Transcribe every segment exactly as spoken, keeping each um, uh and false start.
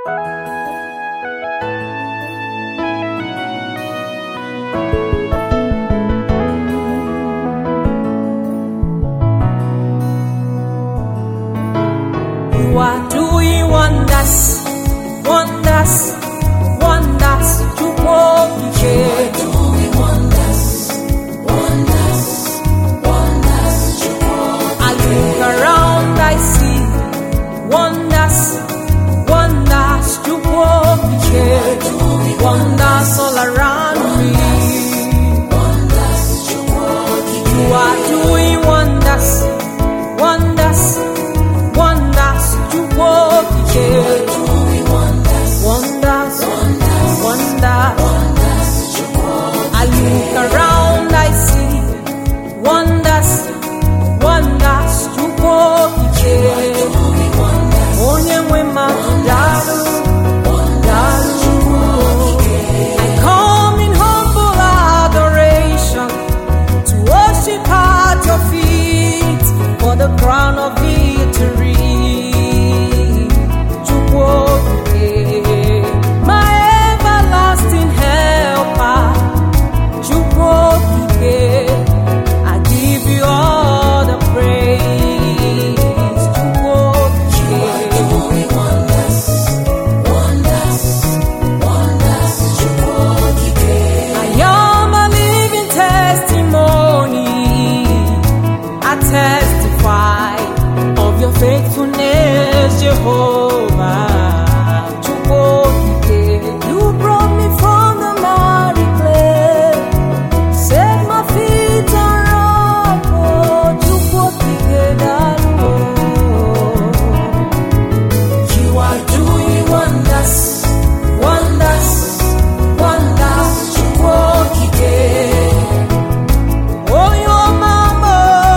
You are doing wonders, wonders, wonders. You walk again. You are doing wonders, wonders, wonders. You walk I look around, I see wonders, wonders. You walk again. Wonders all around me. wonders. You walk You are doing wonders, wonders, wonders. You walk again. doing wonders, Wonders, wonders, wonders. wonders. You walk I look around, I see wonders, wonders. You walk again. doing wonders, Onye nwe mmadụ daalụ, wonders. You walk again. I come in humble adoration to worship at your feet for the crown of victory. Chukwu okike, my everlasting helper. Chukwu okike, I give you all the praise. Chukwu okike. Doing wonders, wonders, wonders. You walk again. I am a living testimony. I testify of your faithfulness, Jehovah. Chukwu okike, you brought me from the miry clay, set my feet on rock. Oh, Chukwu okike, daalụ. You are doing wonders, wonders, wonders. You walk again. Oh, your mama.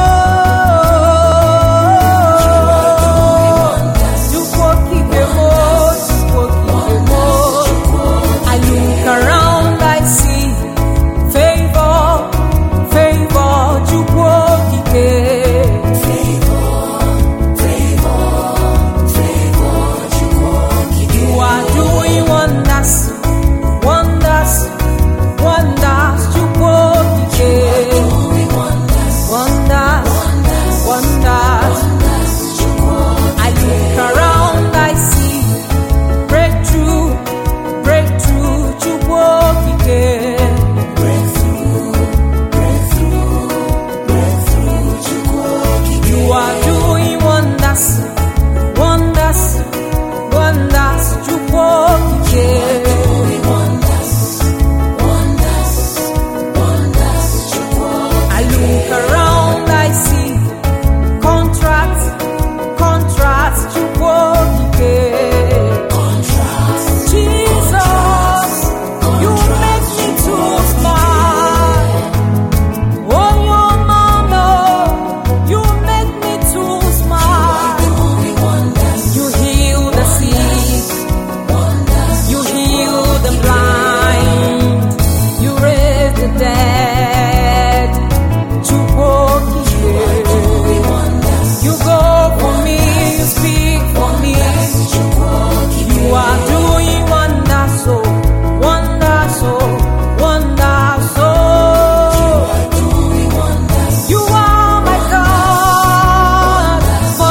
Chukwu okike mo, Chukwu okike mo. I look around, I see favor, favor. Chukwu okike. Favor, favor, favor. You walk again. You are doing wonders, wonders, wonders. Chukwu okike. Doing wonders, Wonders, wonders. wonders. You walk I look around, I see breakthrough, breakthrough. Chukwu okike. breakthrough, breakthrough, breakthrough. You walk again. You are doing wonders, wonders, wonders. Chukwu okike. Doing wonders, wonders, wonders. You walk I look around, I see contracts, contracts. Chukwu okike. contrast, Jesus, you make me to smile. Oh, your mama, you make me to smile. doing wonders, You heal the sick, wonders. you heal the blind, you raise the dead. Chukwu okike. Doing wonders, You go for me, you speak for me. you walk again. You are doing wonders, oh, wonders, oh, wonders, oh. Doing wonders, You are my God for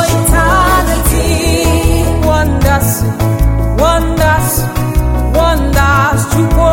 eternity. Wonders, wonders, wonders. You